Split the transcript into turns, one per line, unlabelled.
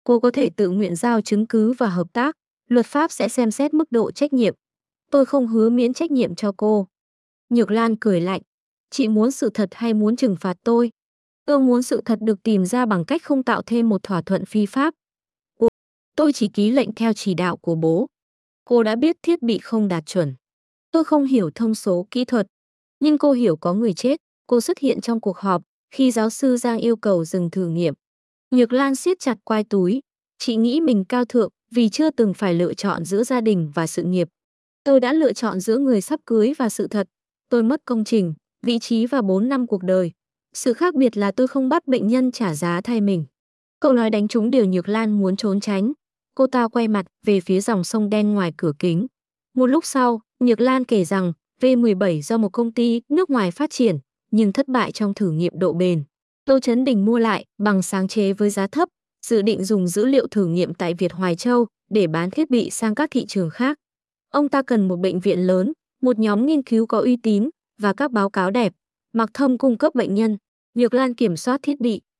Cô có thể tự nguyện giao chứng cứ và hợp tác. Luật pháp sẽ xem xét mức độ trách nhiệm. Tôi không hứa miễn trách nhiệm cho cô. Nhược Lan cười lạnh. Chị muốn sự thật hay muốn trừng phạt tôi? Tôi muốn sự thật được tìm ra bằng cách không tạo thêm một thỏa thuận phi pháp. Tôi chỉ ký lệnh theo chỉ đạo của bố. Cô đã biết thiết bị không đạt chuẩn. Tôi không hiểu thông số kỹ thuật, nhưng cô hiểu có người chết. Cô xuất hiện trong cuộc họp khi giáo sư Giang yêu cầu dừng thử nghiệm. Nhược Lan siết chặt quai túi. Chị nghĩ mình cao thượng vì chưa từng phải lựa chọn giữa gia đình và sự nghiệp. Tôi đã lựa chọn giữa người sắp cưới và sự thật. Tôi mất công trình, vị trí và 4 năm cuộc đời. Sự khác biệt là tôi không bắt bệnh nhân trả giá thay mình. Cậu nói đánh trúng điều Nhược Lan muốn trốn tránh. Cô ta quay mặt về phía dòng sông đen ngoài cửa kính. Một lúc sau, Nhược Lan kể rằng V17 do một công ty nước ngoài phát triển, nhưng thất bại trong thử nghiệm độ bền. Tô Chấn Đình mua lại bằng sáng chế với giá thấp, dự định dùng dữ liệu thử nghiệm tại Việt Hoài Châu để bán thiết bị sang các thị trường khác. Ông ta cần một bệnh viện lớn, một nhóm nghiên cứu có uy tín và các báo cáo đẹp. Mạc Thâm cung cấp bệnh nhân, Nhược Lan kiểm soát thiết bị.